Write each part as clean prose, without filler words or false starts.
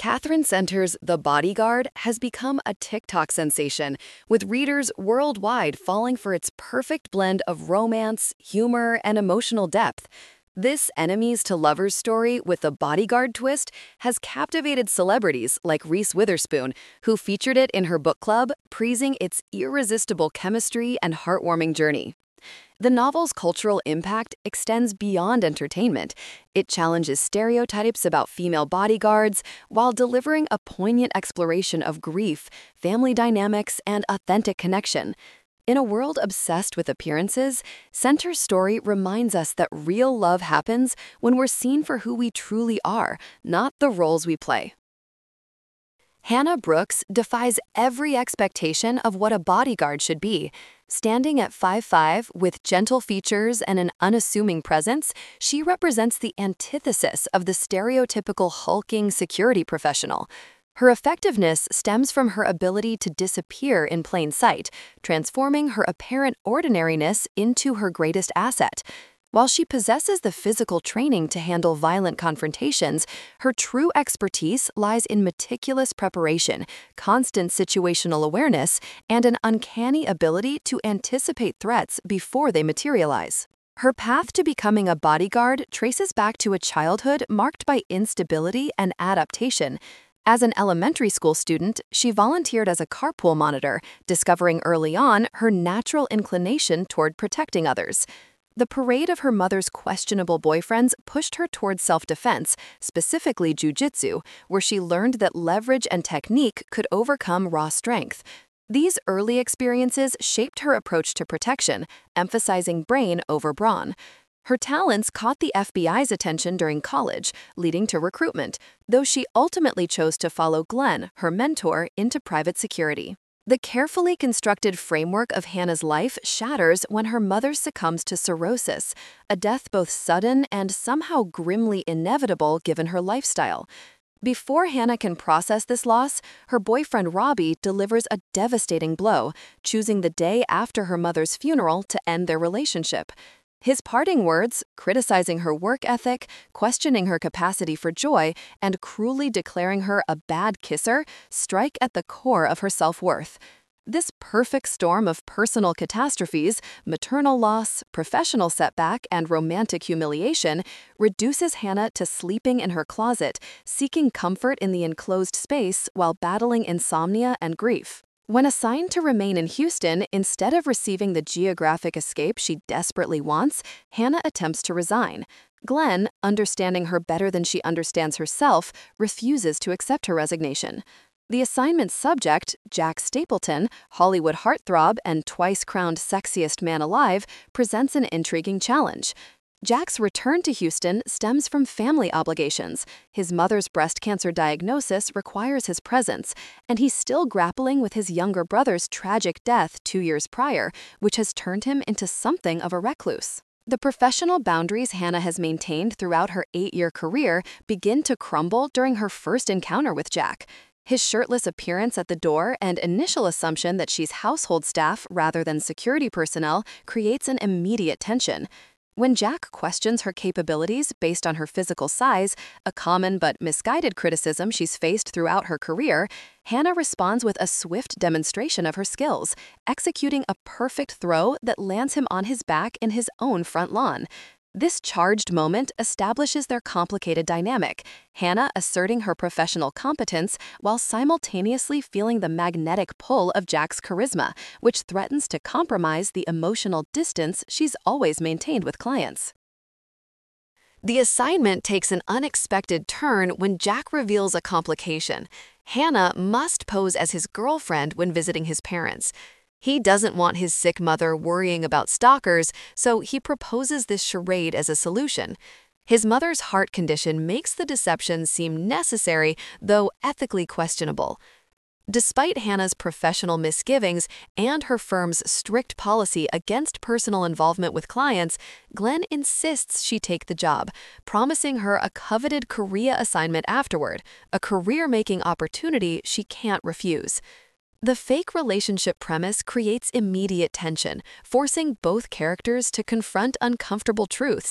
Catherine Center's The Bodyguard has become a TikTok sensation, with readers worldwide falling for its perfect blend of romance, humor, and emotional depth. This enemies to lovers story with a bodyguard twist has captivated celebrities like Reese Witherspoon, who featured it in her book club, praising its irresistible chemistry and heartwarming journey. The novel's cultural impact extends beyond entertainment. It challenges stereotypes about female bodyguards while delivering a poignant exploration of grief, family dynamics, and authentic connection. In a world obsessed with appearances, Center's story reminds us that real love happens when we're seen for who we truly are, not the roles we play. Hannah Brooks defies every expectation of what a bodyguard should be. Standing at 5'5", with gentle features and an unassuming presence, she represents the antithesis of the stereotypical hulking security professional. Her effectiveness stems from her ability to disappear in plain sight, transforming her apparent ordinariness into her greatest asset. While she possesses the physical training to handle violent confrontations, her true expertise lies in meticulous preparation, constant situational awareness, and an uncanny ability to anticipate threats before they materialize. Her path to becoming a bodyguard traces back to a childhood marked by instability and adaptation. As an elementary school student, she volunteered as a carpool monitor, discovering early on her natural inclination toward protecting others. The parade of her mother's questionable boyfriends pushed her towards self-defense, specifically jujitsu, where she learned that leverage and technique could overcome raw strength. These early experiences shaped her approach to protection, emphasizing brain over brawn. Her talents caught the FBI's attention during college, leading to recruitment, though she ultimately chose to follow Glenn, her mentor, into private security. The carefully constructed framework of Hannah's life shatters when her mother succumbs to cirrhosis, a death both sudden and somehow grimly inevitable given her lifestyle. Before Hannah can process this loss, her boyfriend Robbie delivers a devastating blow, choosing the day after her mother's funeral to end their relationship. His parting words, criticizing her work ethic, questioning her capacity for joy, and cruelly declaring her a bad kisser, strike at the core of her self-worth. This perfect storm of personal catastrophes, maternal loss, professional setback, and romantic humiliation reduces Hannah to sleeping in her closet, seeking comfort in the enclosed space while battling insomnia and grief. When assigned to remain in Houston, instead of receiving the geographic escape she desperately wants, Hannah attempts to resign. Glenn, understanding her better than she understands herself, refuses to accept her resignation. The assignment's subject, Jack Stapleton, Hollywood heartthrob and twice-crowned sexiest man alive, presents an intriguing challenge. Jack's return to Houston stems from family obligations. His mother's breast cancer diagnosis requires his presence, and he's still grappling with his younger brother's tragic death 2 years prior, which has turned him into something of a recluse. The professional boundaries Hannah has maintained throughout her 8-year career begin to crumble during her first encounter with Jack. His shirtless appearance at the door and initial assumption that she's household staff rather than security personnel creates an immediate tension. When Jack questions her capabilities based on her physical size, a common but misguided criticism she's faced throughout her career, Hannah responds with a swift demonstration of her skills, executing a perfect throw that lands him on his back in his own front lawn. This charged moment establishes their complicated dynamic, Hannah asserting her professional competence while simultaneously feeling the magnetic pull of Jack's charisma, which threatens to compromise the emotional distance she's always maintained with clients. The assignment takes an unexpected turn when Jack reveals a complication. Hannah must pose as his girlfriend when visiting his parents. He doesn't want his sick mother worrying about stalkers, so he proposes this charade as a solution. His mother's heart condition makes the deception seem necessary, though ethically questionable. Despite Hannah's professional misgivings and her firm's strict policy against personal involvement with clients, Glenn insists she take the job, promising her a coveted Korea assignment afterward, a career-making opportunity she can't refuse. The fake relationship premise creates immediate tension, forcing both characters to confront uncomfortable truths.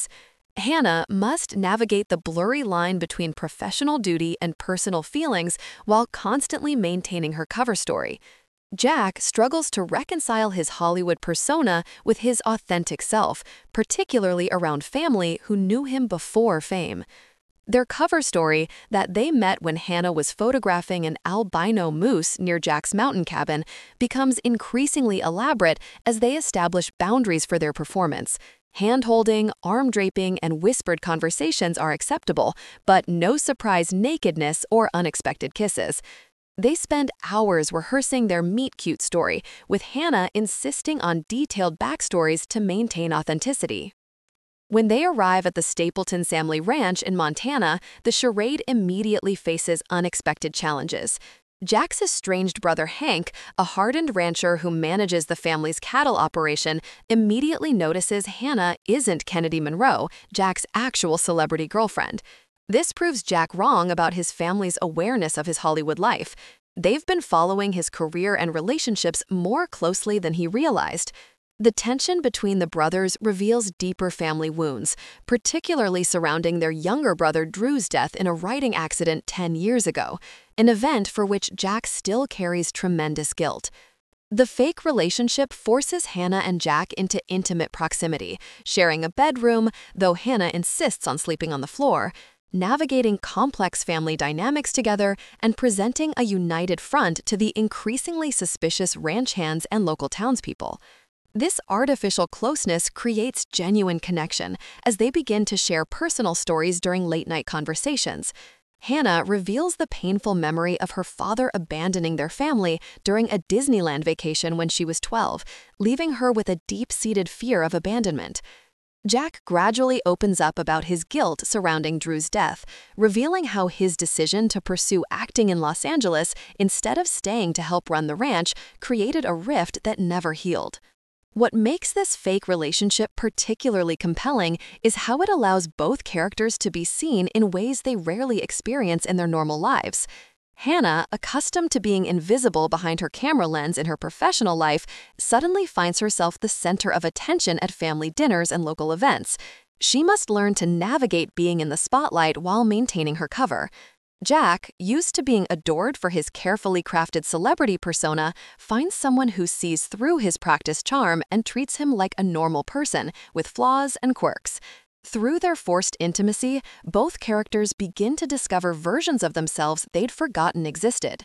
Hannah must navigate the blurry line between professional duty and personal feelings while constantly maintaining her cover story. Jack struggles to reconcile his Hollywood persona with his authentic self, particularly around family who knew him before fame. Their cover story, that they met when Hannah was photographing an albino moose near Jack's mountain cabin, becomes increasingly elaborate as they establish boundaries for their performance. Hand-holding, arm draping, and whispered conversations are acceptable, but no surprise nakedness or unexpected kisses. They spend hours rehearsing their meet-cute story, with Hannah insisting on detailed backstories to maintain authenticity. When they arrive at the Stapleton family ranch in Montana, the charade immediately faces unexpected challenges. Jack's estranged brother Hank, a hardened rancher who manages the family's cattle operation, immediately notices Hannah isn't Kennedy Monroe, Jack's actual celebrity girlfriend. This proves Jack wrong about his family's awareness of his Hollywood life. They've been following his career and relationships more closely than he realized. The tension between the brothers reveals deeper family wounds, particularly surrounding their younger brother Drew's death in a riding accident 10 years ago, an event for which Jack still carries tremendous guilt. The fake relationship forces Hannah and Jack into intimate proximity, sharing a bedroom, though Hannah insists on sleeping on the floor, navigating complex family dynamics together, and presenting a united front to the increasingly suspicious ranch hands and local townspeople. This artificial closeness creates genuine connection as they begin to share personal stories during late-night conversations. Hannah reveals the painful memory of her father abandoning their family during a Disneyland vacation when she was 12, leaving her with a deep-seated fear of abandonment. Jack gradually opens up about his guilt surrounding Drew's death, revealing how his decision to pursue acting in Los Angeles instead of staying to help run the ranch created a rift that never healed. What makes this fake relationship particularly compelling is how it allows both characters to be seen in ways they rarely experience in their normal lives. Hannah, accustomed to being invisible behind her camera lens in her professional life, suddenly finds herself the center of attention at family dinners and local events. She must learn to navigate being in the spotlight while maintaining her cover. Jack, used to being adored for his carefully crafted celebrity persona, finds someone who sees through his practiced charm and treats him like a normal person, with flaws and quirks. Through their forced intimacy, both characters begin to discover versions of themselves they'd forgotten existed.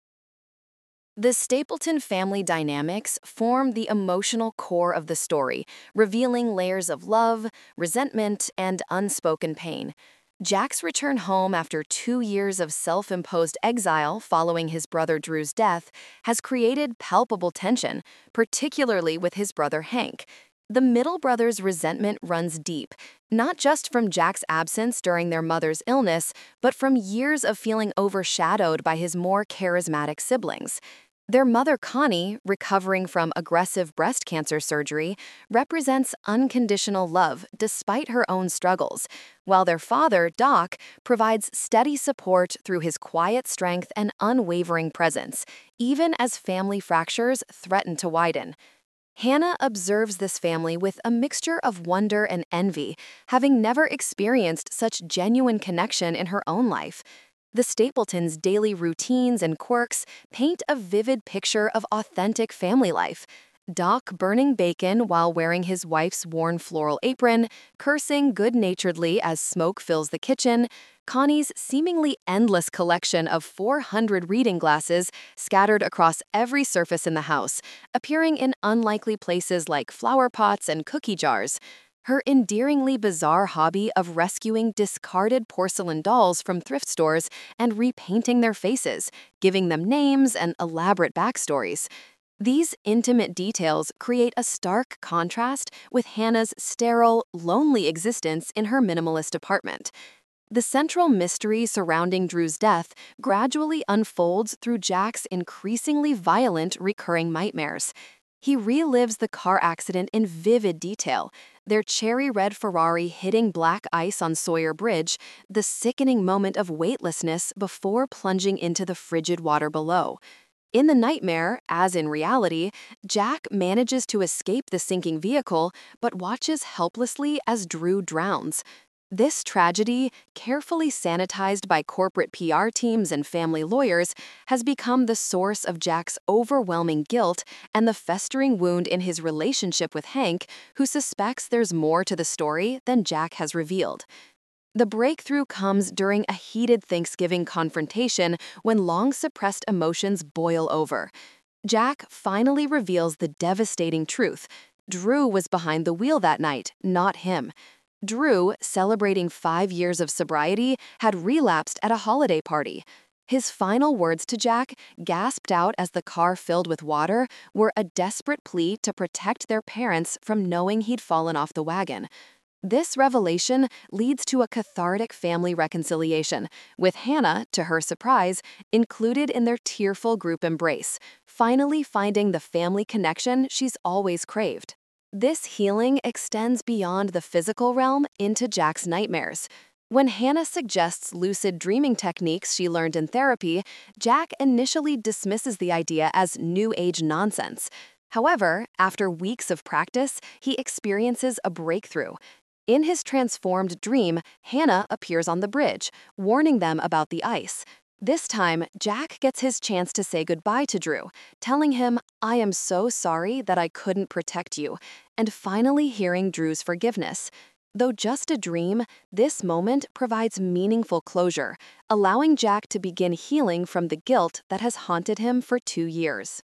The Stapleton family dynamics form the emotional core of the story, revealing layers of love, resentment, and unspoken pain. Jack's return home after 2 years of self-imposed exile following his brother Drew's death has created palpable tension, particularly with his brother Hank. The middle brother's resentment runs deep, not just from Jack's absence during their mother's illness, but from years of feeling overshadowed by his more charismatic siblings. Their mother, Connie, recovering from aggressive breast cancer surgery, represents unconditional love despite her own struggles, while their father, Doc, provides steady support through his quiet strength and unwavering presence, even as family fractures threaten to widen. Hannah observes this family with a mixture of wonder and envy, having never experienced such genuine connection in her own life. The Stapletons' daily routines and quirks paint a vivid picture of authentic family life. Doc burning bacon while wearing his wife's worn floral apron, cursing good-naturedly as smoke fills the kitchen, Connie's seemingly endless collection of 400 reading glasses scattered across every surface in the house, appearing in unlikely places like flower pots and cookie jars. Her endearingly bizarre hobby of rescuing discarded porcelain dolls from thrift stores and repainting their faces, giving them names and elaborate backstories. These intimate details create a stark contrast with Hannah's sterile, lonely existence in her minimalist apartment. The central mystery surrounding Drew's death gradually unfolds through Jack's increasingly violent recurring nightmares. He relives the car accident in vivid detail, their cherry red Ferrari hitting black ice on Sawyer Bridge, the sickening moment of weightlessness before plunging into the frigid water below. In the nightmare, as in reality, Jack manages to escape the sinking vehicle but watches helplessly as Drew drowns. This tragedy, carefully sanitized by corporate PR teams and family lawyers, has become the source of Jack's overwhelming guilt and the festering wound in his relationship with Hank, who suspects there's more to the story than Jack has revealed. The breakthrough comes during a heated Thanksgiving confrontation when long-suppressed emotions boil over. Jack finally reveals the devastating truth. Drew was behind the wheel that night, not him. Drew, celebrating 5 years of sobriety, had relapsed at a holiday party. His final words to Jack, gasped out as the car filled with water, were a desperate plea to protect their parents from knowing he'd fallen off the wagon. This revelation leads to a cathartic family reconciliation, with Hannah, to her surprise, included in their tearful group embrace, finally finding the family connection she's always craved. This healing extends beyond the physical realm into Jack's nightmares. When Hannah suggests lucid dreaming techniques she learned in therapy, Jack initially dismisses the idea as New Age nonsense. However, after weeks of practice, he experiences a breakthrough. In his transformed dream, Hannah appears on the bridge, warning them about the ice. This time, Jack gets his chance to say goodbye to Drew, telling him, "I am so sorry that I couldn't protect you," and finally hearing Drew's forgiveness. Though just a dream, this moment provides meaningful closure, allowing Jack to begin healing from the guilt that has haunted him for 2 years.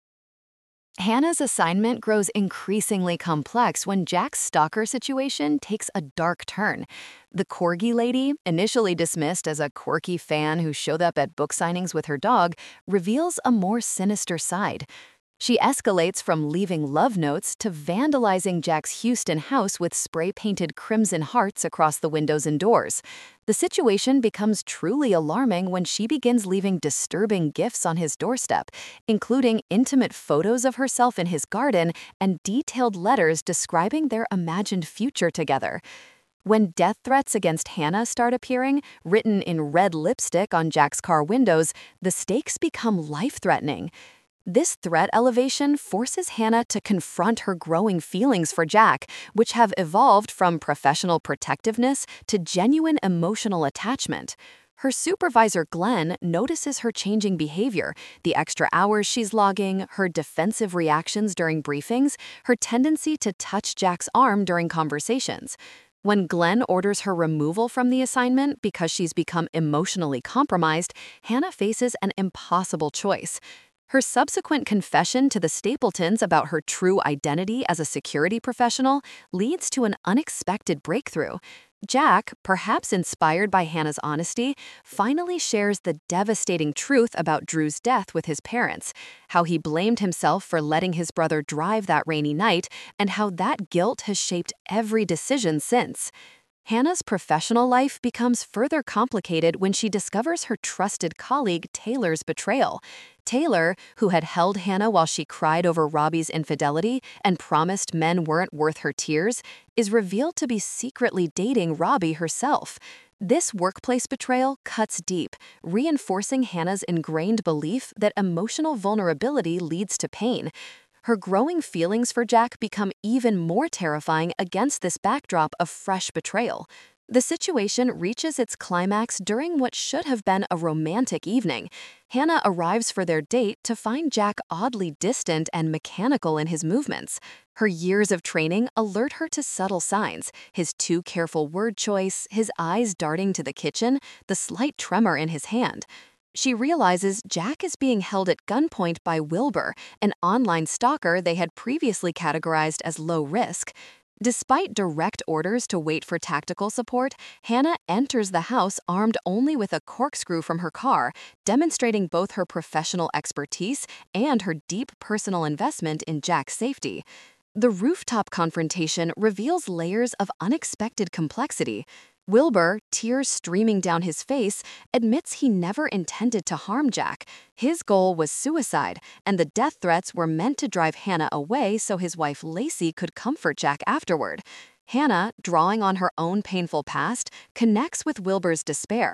Hannah's assignment grows increasingly complex when Jack's stalker situation takes a dark turn. The corgi lady, initially dismissed as a quirky fan who showed up at book signings with her dog, reveals a more sinister side. She escalates from leaving love notes to vandalizing Jack's Houston house with spray-painted crimson hearts across the windows and doors. The situation becomes truly alarming when she begins leaving disturbing gifts on his doorstep, including intimate photos of herself in his garden and detailed letters describing their imagined future together. When death threats against Hannah start appearing, written in red lipstick on Jack's car windows, the stakes become life-threatening. This threat elevation forces Hannah to confront her growing feelings for Jack, which have evolved from professional protectiveness to genuine emotional attachment. Her supervisor, Glenn, notices her changing behavior, the extra hours she's logging, her defensive reactions during briefings, her tendency to touch Jack's arm during conversations. When Glenn orders her removal from the assignment because she's become emotionally compromised, Hannah faces an impossible choice. Her subsequent confession to the Stapletons about her true identity as a security professional leads to an unexpected breakthrough. Jack, perhaps inspired by Hannah's honesty, finally shares the devastating truth about Drew's death with his parents, how he blamed himself for letting his brother drive that rainy night, and how that guilt has shaped every decision since. Hannah's professional life becomes further complicated when she discovers her trusted colleague Taylor's betrayal. Taylor, who had held Hannah while she cried over Robbie's infidelity and promised men weren't worth her tears, is revealed to be secretly dating Robbie herself. This workplace betrayal cuts deep, reinforcing Hannah's ingrained belief that emotional vulnerability leads to pain. Her growing feelings for Jack become even more terrifying against this backdrop of fresh betrayal. The situation reaches its climax during what should have been a romantic evening. Hannah arrives for their date to find Jack oddly distant and mechanical in his movements. Her years of training alert her to subtle signs: his too careful word choice, his eyes darting to the kitchen, the slight tremor in his hand. She realizes Jack is being held at gunpoint by Wilbur, an online stalker they had previously categorized as low risk. Despite direct orders to wait for tactical support, Hannah enters the house armed only with a corkscrew from her car, demonstrating both her professional expertise and her deep personal investment in Jack's safety. The rooftop confrontation reveals layers of unexpected complexity. Wilbur, tears streaming down his face, admits he never intended to harm Jack. His goal was suicide, and the death threats were meant to drive Hannah away so his wife Lacey could comfort Jack afterward. Hannah, drawing on her own painful past, connects with Wilbur's despair.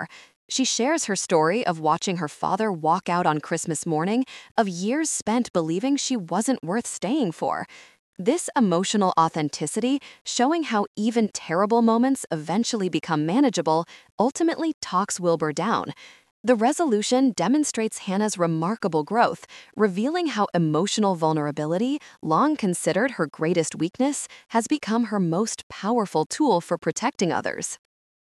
She shares her story of watching her father walk out on Christmas morning, of years spent believing she wasn't worth staying for. This emotional authenticity, showing how even terrible moments eventually become manageable, ultimately talks Wilbur down. The resolution demonstrates Hannah's remarkable growth, revealing how emotional vulnerability, long considered her greatest weakness, has become her most powerful tool for protecting others.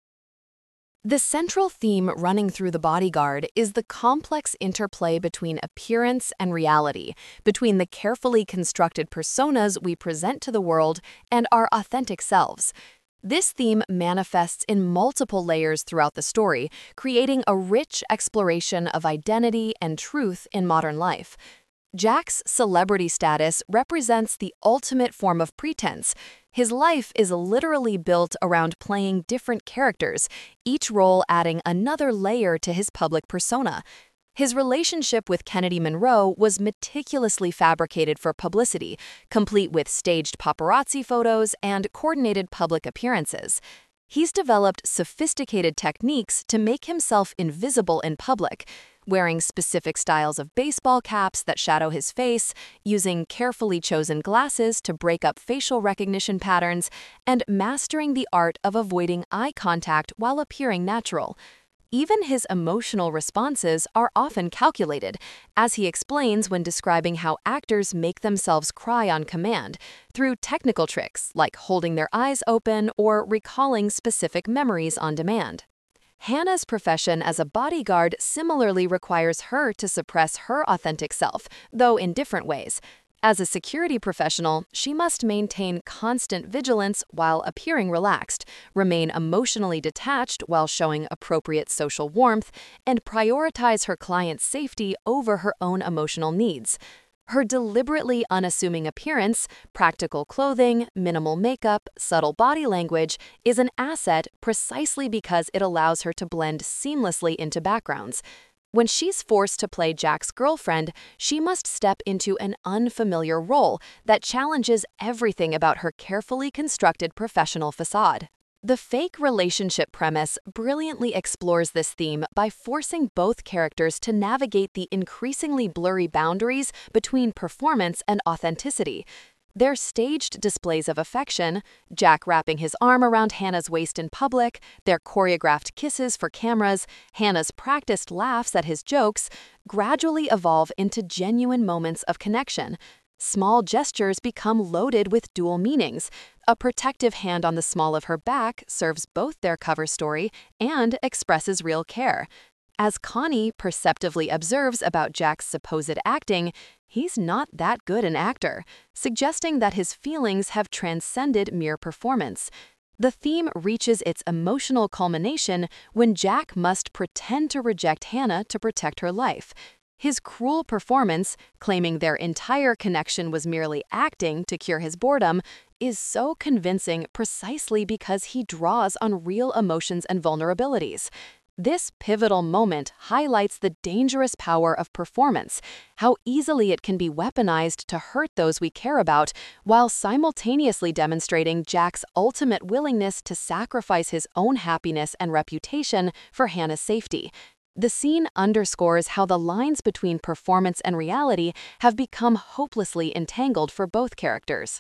The central theme running through The Bodyguard is the complex interplay between appearance and reality, between the carefully constructed personas we present to the world and our authentic selves. This theme manifests in multiple layers throughout the story, creating a rich exploration of identity and truth in modern life. Jack's celebrity status represents the ultimate form of pretense. His life is literally built around playing different characters, each role adding another layer to his public persona. His relationship with Kennedy Monroe was meticulously fabricated for publicity, complete with staged paparazzi photos and coordinated public appearances. He's developed sophisticated techniques to make himself invisible in public, wearing specific styles of baseball caps that shadow his face, using carefully chosen glasses to break up facial recognition patterns, and mastering the art of avoiding eye contact while appearing natural. Even his emotional responses are often calculated, as he explains when describing how actors make themselves cry on command, through technical tricks like holding their eyes open or recalling specific memories on demand. Hannah's profession as a bodyguard similarly requires her to suppress her authentic self, though in different ways. As a security professional, she must maintain constant vigilance while appearing relaxed, remain emotionally detached while showing appropriate social warmth, and prioritize her client's safety over her own emotional needs. Her deliberately unassuming appearance, practical clothing, minimal makeup, subtle body language is an asset precisely because it allows her to blend seamlessly into backgrounds. When she's forced to play Jack's girlfriend, she must step into an unfamiliar role that challenges everything about her carefully constructed professional facade. The fake relationship premise brilliantly explores this theme by forcing both characters to navigate the increasingly blurry boundaries between performance and authenticity. Their staged displays of affection, Jack wrapping his arm around Hannah's waist in public, their choreographed kisses for cameras, Hannah's practiced laughs at his jokes, gradually evolve into genuine moments of connection. Small gestures become loaded with dual meanings. A protective hand on the small of her back serves both their cover story and expresses real care. As Connie perceptively observes about Jack's supposed acting, he's not that good an actor, suggesting that his feelings have transcended mere performance. The theme reaches its emotional culmination when Jack must pretend to reject Hannah to protect her life. His cruel performance, claiming their entire connection was merely acting to cure his boredom, is so convincing precisely because he draws on real emotions and vulnerabilities. This pivotal moment highlights the dangerous power of performance, how easily it can be weaponized to hurt those we care about, while simultaneously demonstrating Jack's ultimate willingness to sacrifice his own happiness and reputation for Hannah's safety. The scene underscores how the lines between performance and reality have become hopelessly entangled for both characters.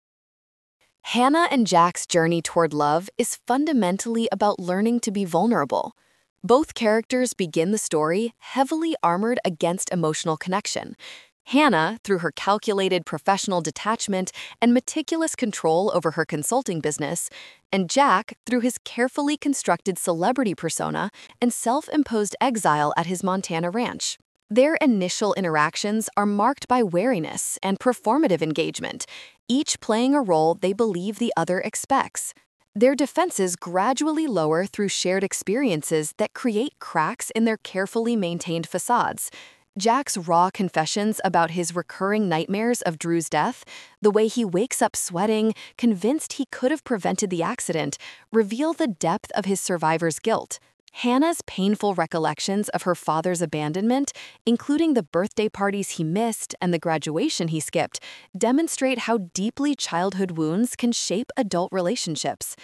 Hannah and Jack's journey toward love is fundamentally about learning to be vulnerable. Both characters begin the story heavily armored against emotional connection. Hannah, through her calculated professional detachment and meticulous control over her consulting business, and Jack, through his carefully constructed celebrity persona and self-imposed exile at his Montana ranch. Their initial interactions are marked by wariness and performative engagement, each playing a role they believe the other expects. Their defenses gradually lower through shared experiences that create cracks in their carefully maintained facades. Jack's raw confessions about his recurring nightmares of Drew's death, the way he wakes up sweating, convinced he could have prevented the accident, reveal the depth of his survivor's guilt. Hannah's painful recollections of her father's abandonment, including the birthday parties he missed and the graduation he skipped, demonstrate how deeply childhood wounds can shape adult relationships.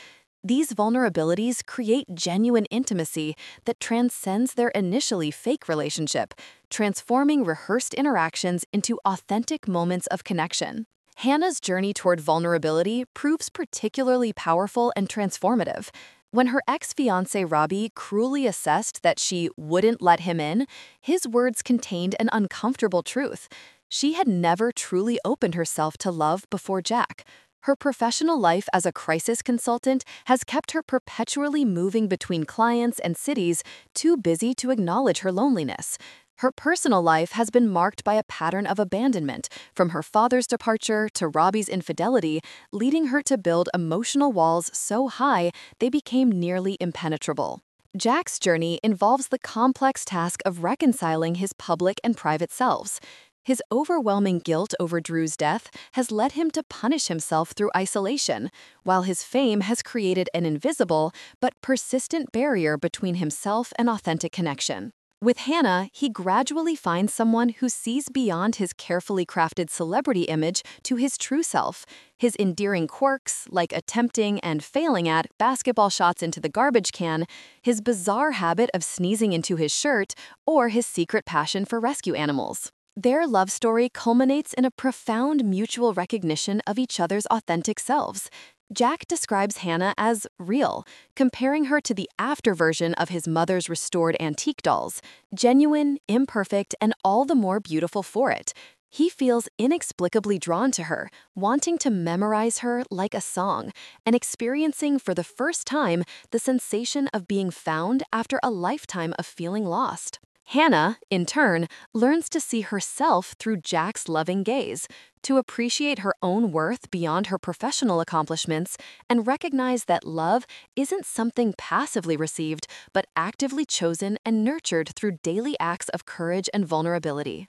These vulnerabilities create genuine intimacy that transcends their initially fake relationship, transforming rehearsed interactions into authentic moments of connection. Hannah's journey toward vulnerability proves particularly powerful and transformative. When her ex-fiancé Robbie cruelly assessed that she wouldn't let him in, his words contained an uncomfortable truth. She had never truly opened herself to love before Jack. Her professional life as a crisis consultant has kept her perpetually moving between clients and cities, too busy to acknowledge her loneliness. Her personal life has been marked by a pattern of abandonment, from her father's departure to Robbie's infidelity, leading her to build emotional walls so high they became nearly impenetrable. Jack's journey involves the complex task of reconciling his public and private selves. His overwhelming guilt over Drew's death has led him to punish himself through isolation, while his fame has created an invisible but persistent barrier between himself and authentic connection. With Hannah, he gradually finds someone who sees beyond his carefully crafted celebrity image to his true self. His endearing quirks, like attempting and failing at basketball shots into the garbage can, his bizarre habit of sneezing into his shirt, or his secret passion for rescue animals. Their love story culminates in a profound mutual recognition of each other's authentic selves. Jack describes Hannah as real, comparing her to the after version of his mother's restored antique dolls, genuine, imperfect, and all the more beautiful for it. He feels inexplicably drawn to her, wanting to memorize her like a song, and experiencing for the first time the sensation of being found after a lifetime of feeling lost. Hannah, in turn, learns to see herself through Jack's loving gaze, to appreciate her own worth beyond her professional accomplishments, and recognize that love isn't something passively received, but actively chosen and nurtured through daily acts of courage and vulnerability.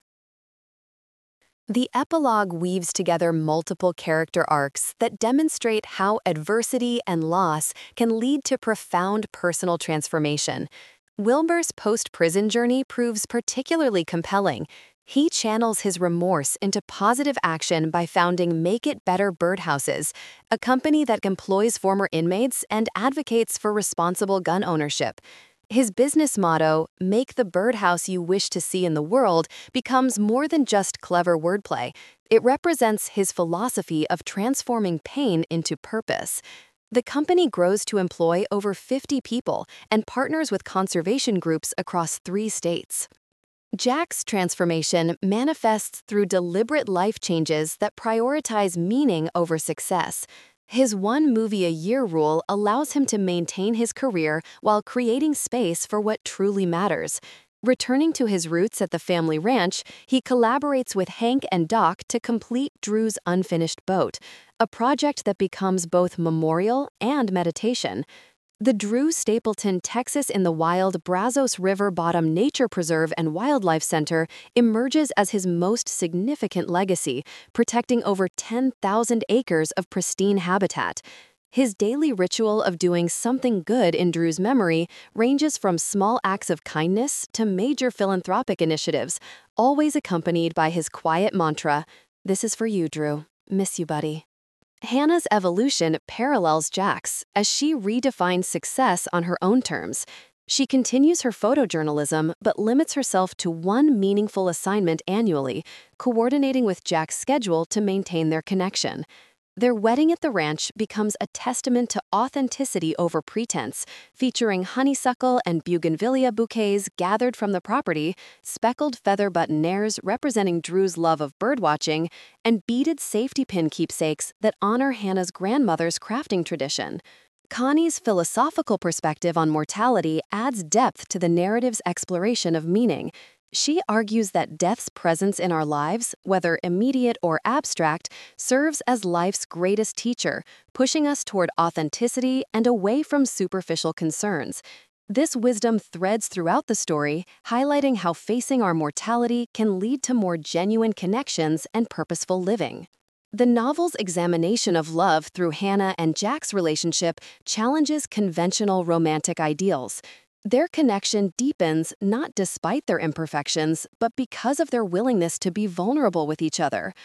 The epilogue weaves together multiple character arcs that demonstrate how adversity and loss can lead to profound personal transformation. Wilbur's post-prison journey proves particularly compelling. He channels his remorse into positive action by founding Make It Better Birdhouses, a company that employs former inmates and advocates for responsible gun ownership. His business motto, "Make the birdhouse you wish to see in the world," becomes more than just clever wordplay. It represents his philosophy of transforming pain into purpose. The company grows to employ over 50 people and partners with conservation groups across 3 states. Jack's transformation manifests through deliberate life changes that prioritize meaning over success. His one-movie-a-year rule allows him to maintain his career while creating space for what truly matters. Returning to his roots at the family ranch, he collaborates with Hank and Doc to complete Drew's unfinished boat, a project that becomes both memorial and meditation. The Drew Stapleton Texas in the Wild Brazos River Bottom Nature Preserve and Wildlife Center emerges as his most significant legacy, protecting over 10,000 acres of pristine habitat. His daily ritual of doing something good in Drew's memory ranges from small acts of kindness to major philanthropic initiatives, always accompanied by his quiet mantra, "This is for you, Drew. Miss you, buddy." Hannah's evolution parallels Jack's as she redefines success on her own terms. She continues her photojournalism but limits herself to one meaningful assignment annually, coordinating with Jack's schedule to maintain their connection. Their wedding at the ranch becomes a testament to authenticity over pretense, featuring honeysuckle and bougainvillea bouquets gathered from the property, speckled feather boutonnieres representing Drew's love of birdwatching, and beaded safety pin keepsakes that honor Hannah's grandmother's crafting tradition. Connie's philosophical perspective on mortality adds depth to the narrative's exploration of meaning. She argues that death's presence in our lives, whether immediate or abstract, serves as life's greatest teacher, pushing us toward authenticity and away from superficial concerns. This wisdom threads throughout the story, highlighting how facing our mortality can lead to more genuine connections and purposeful living. The novel's examination of love through Hannah and Jack's relationship challenges conventional romantic ideals. Their connection deepens not despite their imperfections, but because of their willingness to be vulnerable with each other.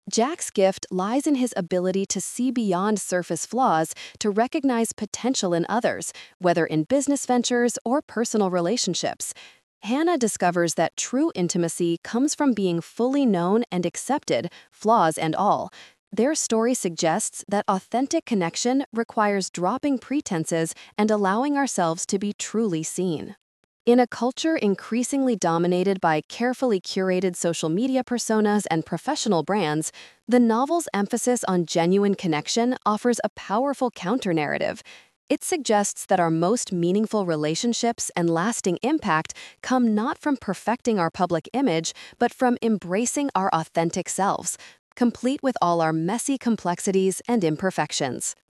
Jack's gift lies in his ability to see beyond surface flaws to recognize potential in others, whether in business ventures or personal relationships. Hannah discovers that true intimacy comes from being fully known and accepted, flaws and all. Their story suggests that authentic connection requires dropping pretenses and allowing ourselves to be truly seen. In a culture increasingly dominated by carefully curated social media personas and professional brands, the novel's emphasis on genuine connection offers a powerful counter-narrative. It suggests that our most meaningful relationships and lasting impact come not from perfecting our public image, but from embracing our authentic selves, complete with all our messy complexities and imperfections.